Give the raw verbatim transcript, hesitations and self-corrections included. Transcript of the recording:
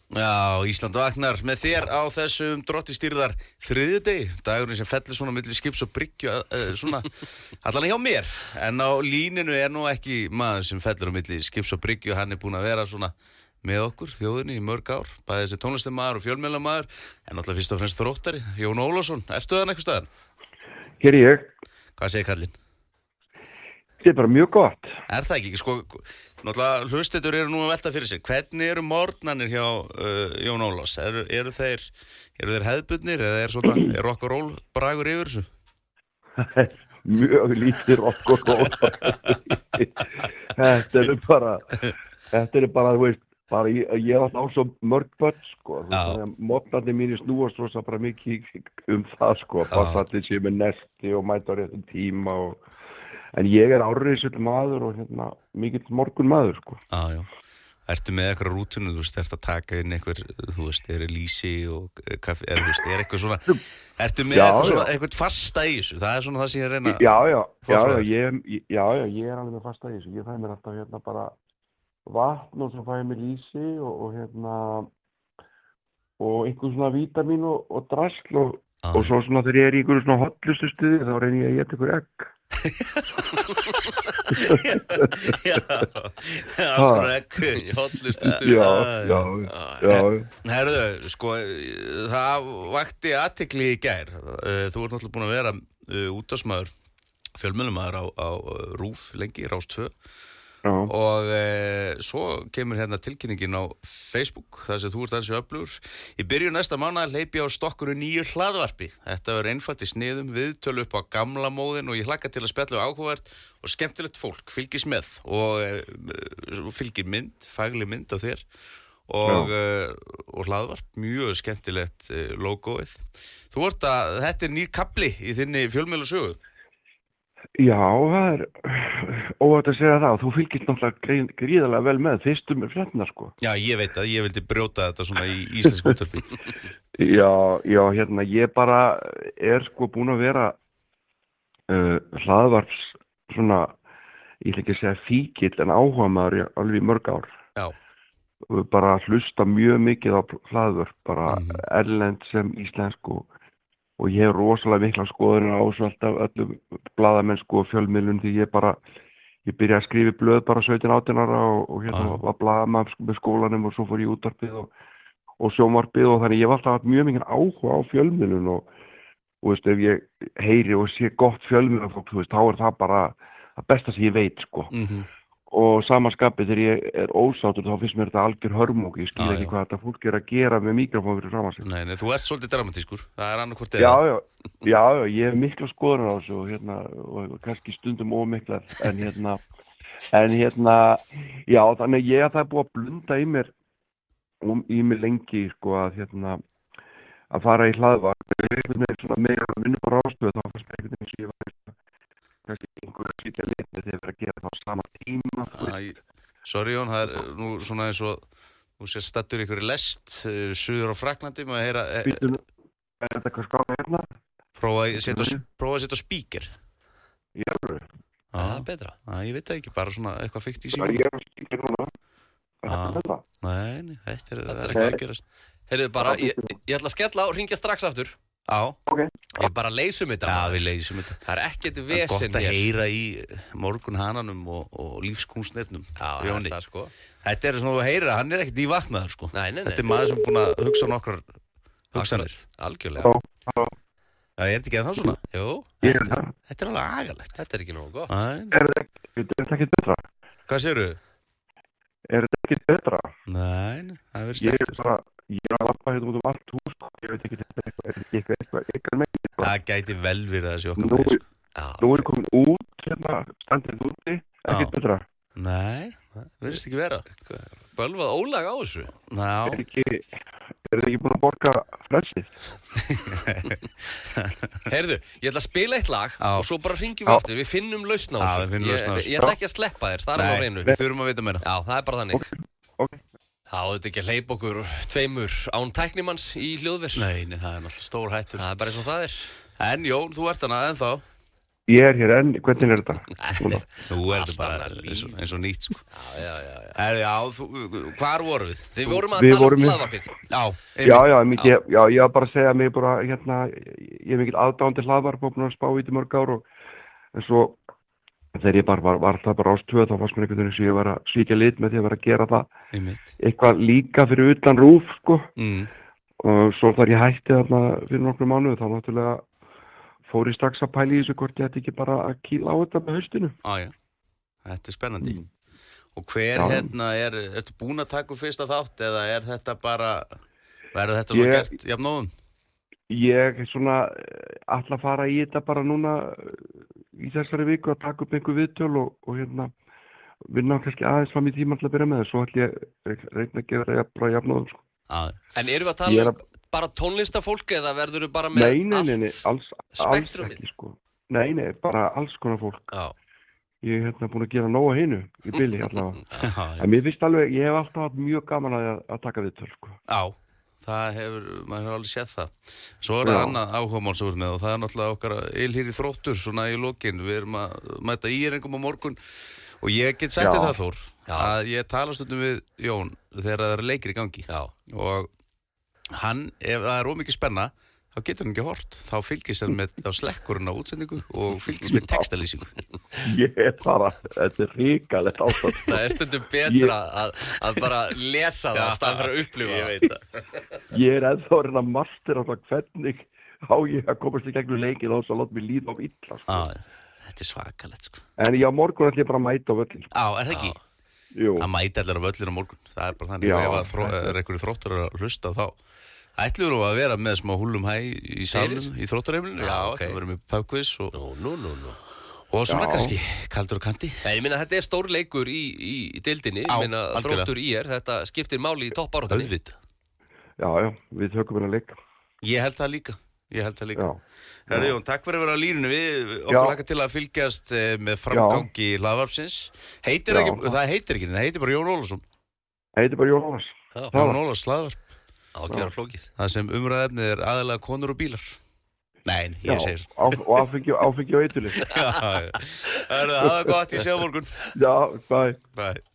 Já, Ísland vaknar með þér á þessum drottistýrðar þriðjudegi, dagurinn sem fellur svona milli skips og bryggju, uh, svona allan hjá mér, en á líninu er nú ekki maður sem fellur á milli skips og bryggju, hann er búinn að vera svona með okkur, þjóðinni í mörg ár, bæði þessi tónlistarmaður og fjölmiðlamaður, en náttúrulega fyrst og fremst þróttari, Jón Ólafsson, ertu þann eitthvað staðar? Hér er ég. Hvað segir kallinn? Þetta er bara mjög gott. Er það ekki? Sko, náttúrulega hlustendur eru nú að velta fyrir sig. Hvernig eru morgnanir hjá uh, Jón Ólafs? Eru, eru þeir, eru þeir hefðbundnir eða er svona, er rock and roll bragur yfir þessu? Mjög lítið rock and roll. Þetta er bara, þetta er bara, þú veist, bara ég, ég er alltaf á svo mörg börn, sko. Þannig að morgnarnir mínir snúast rosa bara mikið um það, sko. Bara allir séu með nesti og mæta á réttum tíma og en ég er árriðsöld maður og hérna mikill morgun maður, sko. Já, já. Ertu með eitthvað rútunu, þú veist, ertu að taka inn eitthvað, þú veist, er lýsi og kaffi, er, þú veist, er eitthvað svona, ertu með já, eitthvað svona, eitthvað fasta í þessu, það er svona það sem ég er að reyna. Já, já, já, já, ég, já, já, ég er alveg með fasta í þessu, ég fæ mér alltaf hérna bara vatn og svo fæ ég mér lýsi og, og hérna, og einhver svona vítamín og, og drasl og, ah. og svo svona þegar ég er í einhverju svona hotlustu stuði þá reynir ég að geta einhver egg. Já, alls konar egg í hotlustu stuð. Já, já, já. Herðu, sko, það vakti athygli í gær. Þú ert náttúrulega búin að vera útvarpsmaður, fjölmiðlamaður á, á RÚV lengi, Rás tvö. Já. Og e, svo kemur hérna tilkynningin á Facebook þar sem þú ert ansið öflugur. Í byrjun næsta mánaðar hleypi á stokkuru nýju hlaðvarpi. Þetta verður einfalt í sniðum, viðtölu upp á gamla móðin og ég hlakka til að spjalla um áhugavert og skemmtilegt fólk fylgis með og e, fylgir mynd, fagleg mynd af þér og, e, og hlaðvarp, mjög skemmtilegt e, logoið. Þú ert að, þetta er nýr kafli í þinni fjölmiðlasögu. Já, það er óvægt að segja það. Þú fylgist náttúrulega gríðarlega vel með fyrstum fréttina, sko. Já, ég veit að ég vildi brjóta þetta svona í íslensku útvarpi. Já, já, hérna, ég bara er sko búin að vera uh, hlaðvarps svona, ég vil ekki segja fíkill en áhugamaður alveg í mörg ár. Já. Bara hlusta mjög mikið á hlaðvarp, bara mm. erlend sem íslensku og og ég hef rosalega mikla skoðunar á svo alltaf öllum blaðamennsku og fjölmiðlun því ég bara, ég byrjaði að skrifa blöð bara sautján átján ára og, og hérna var blaðamann með skólanum og svo fór ég útvarpið og, og sjónvarpið og þannig ég hef alltaf haft mjög mikið áhuga á fjölmiðlun og, og veist, ef ég heyri og sé gott fjölmiðlufólk, þú veist, þá er það bara það besta sem ég veit, sko. Mm-hmm. Og samanskapið þegar ég er ósáttur þá finnst mér þetta algjör hörmung, ég skil ekki hvað þetta fólk er að gera með mikrofón fyrir framan sig. Nei, nei, þú ert svolítið dramatískur, það er annað hvort eða. Já, já, já, já, ég hef mikla skoðunar á þessu og hérna, og kannski stundum ómiklar, en hérna, en hérna, já, þannig ég að það er búið að blunda í mér, um, í mér lengi, sko, að hérna, að fara í hlaðvarp, einhvern veginn svona meira að vinna bara ástöðu, þá fannst einhvern veginn sem ég var kannski einhverju að sýtja litið þegar við erum að gera það á sama tíma. Æ, sorry Jón, það er nú svona eins og þú sér stattur ykkur í lest uh, suður á Fraklandi, maður heyra e, Býtum, er þetta eitthvað skána hérna? Prófa að setja prófa að setja spíker. Já, það er betra. Æ, ég veit það ekki, bara svona eitthvað fikt í síma. Já, ég er að spíker núna. Þetta er þetta. Nei, þetta er, þetta er ekki að gerast. Heyrðu bara, ég, ég ætla að skella og hringja strax aftur. Já, okay. Ég bara leysum þetta. Já, við leysum þetta. Það er ekkert vesen hér. Það er gott að heyra í morgunhananum og, og lífskúnsnetnum. Já, það er það, sko. Þetta er svona að heyra, hann er ekkert í vatnaður, sko. Nei, nei, nei. Þetta er maður sem er búin að hugsa nokkrar hugsanir. Algjörlega. Já, já. Já, er þetta ekki að það svona? Jú. Ég er það. Þetta er alveg agalegt. Þetta er ekki nógu gott. Nei. Er þetta ekki betra? Hvað segirðu? Er þetta ekki betra? Nei, það er verið Ég er stertur. bara, ég er að lappa hérna út um allt hús, ég veit ekki þetta eitthvað, er þetta ekki eitthvað, eitthvað með eitthvað. Það gæti vel verið þessi okkar Nú, með, sko. Nú er ég komin út, hérna, standið úti, ekkert betra. Nei, það verðist ekki vera. Bölvað ólag á þessu. Ná. Er ekki, er þið ekki búin að borga frelsið? Heyrðu, ég ætla að spila eitt lag á. Og svo bara hringjum við aftur, við finnum lausn á þessu. Já, við finnum lausn á þessu. Ég, ég ætla ekki að sleppa þér, það er á hreinu. Við þurfum að vita meira. Já, það er bara þannig. Ok, ok. Það áður ekki að hleypa okkur tveimur án tæknimanns í hljóðver. Nei, nei, það er náttúrulega stór hættur. Það er bara eins og það er. En Jón, þú ert hana ennþá. Ég er hér enn, hvernig er þetta? Núna. Nú er þetta bara eins og, eins og nýtt sko. Já, já, já, já. Er, já þú, hvar vorum við? Við Þú, vorum að Við tala vorum um í- hlaðvarpið. Já, Já, já, ég, ég, já, ég var bara að segja mig bara, hérna, ég er mikill aðdáandi hlaðvarp og búin að spá í þetta í mörg ár og en svo þegar ég bara var, var það bara ástöð þá fannst mér einhvern veginn sem ég var að svíkja lit með því að vera að gera það einmitt. eitthvað líka fyrir utan rúf, sko. Mm. Og svo þar ég hætti þarna fyrir nokkrum mánuð þá náttúrulega fór ég strax að pæla í þessu hvort ég ætti ekki bara að kýla á þetta með haustinu. Á, já, þetta er spennandi. Mm. Og hver Já. hérna er, ertu búin að taka upp fyrsta þátt eða er þetta bara, verður þetta svo Ég- gert jafnóðum? Ég er svona eh, ætla að fara í þetta bara núna eh, í þessari viku að taka upp einhver viðtöl og, og hérna vinna kannski aðeins fram í tíman til að byrja með svo ætla ég re- reyna að gera það bara jafnóðum, sko. Já, En erum við að Ég tala er um bara tónlistafólk eða verður við bara með Nei, nei, nei, nei, allt? alls, alls spektrumið? ekki, sko. Nei, nei, bara alls konar fólk. Já, Ég er hérna búin að gera nóg að hinu í bili allavega. já, En mér finnst alveg, ég hef alltaf haft mjög gaman að, að taka viðtöl, sko. já, það hefur, maður hefur alveg séð það. Svo er það Já. annað áhugamál sem við erum með og það er náttúrulega okkar ylhýri þróttur svona í lokin. Við erum að mæta íringum á morgun og ég get sagt Já. þér það, Þór, Já. að ég tala stundum við Jón þegar það er leikir í gangi já. og hann, ef það er ómikið spenna, þá getur hann ekki hort. Þá fylgist hann með á slekkurinn á útsendingu og fylgist með textalýsingu. Ég er bara, þetta er ríkalegt ástand. Það er stundum betra að, að bara lesa það að staðan fyrir að upplifa Ég það. veit það. Ég er ennþá að reyna að master á það hvernig á ég að komast í gegnum leikið og þess að láta mig líða á illa, sko. Já, þetta er svakalegt, sko. En já, morgun ætlum ég bara að mæta á völlin, sko. Já, er það ekki? Jú, Það mæti allir á völlin á morgun. Það er bara þannig Já. að ef að þró, er einhverju þróttur að hlusta þá ætlum við að vera með smá húllum hæ í salnum, í þróttarheimilinu. Já, ok. það verðum við pubquiz og, Nú, nú, nú, nú. og svona Já. kannski kaldur og kanti. Nei, ég minna þetta er stór leikur í, í, í deildinni, Já, ég minna algjörlega. þróttur í er, þetta skiptir máli í toppáráttunni. Auðvitað. já, já, við tökum hérna leik. Ég held það líka. Ég held það líka. Já. Herri Jón, takk fyrir að vera á línunni. Við okkur Já. laka til að fylgjast eh, með framgangi hlaðvarpsins. Heitir Já. ekki, það heitir ekki, það heitir bara Jón Ólafsson. Það heitir bara Jónas. Já, Jón Ólafs hlaðvarp. ágjöra flókið. Það sem umræðefnið er aðalega konur og bílar. Nei, Já, ég segir. á, og áfengi, áfengi og eitulið. Já, já. Það er það gott, ég sé á morgun. Já, bæ. Bye.